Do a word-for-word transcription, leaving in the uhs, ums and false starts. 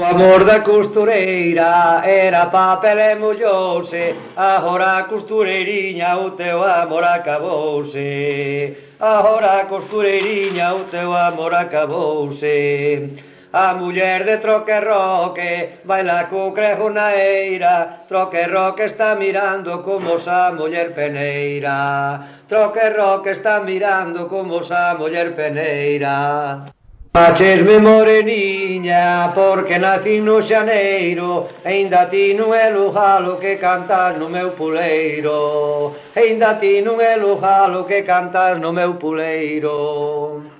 Amor da costureira era papel e mollouse, agora costureiriña o teu amor acabouse. Agora costureiriña o teu amor acabouse. A muller de troque roque baila co crejo na eira, troque roque está mirando como sa muller peneira. Troque roque está mirando como sa muller peneira. Facesme moreniña, porque nacín no xaneiro, ainda ti non é o galo que cantas no meu puleiro. Ainda ti non é o galo que cantas no meu puleiro.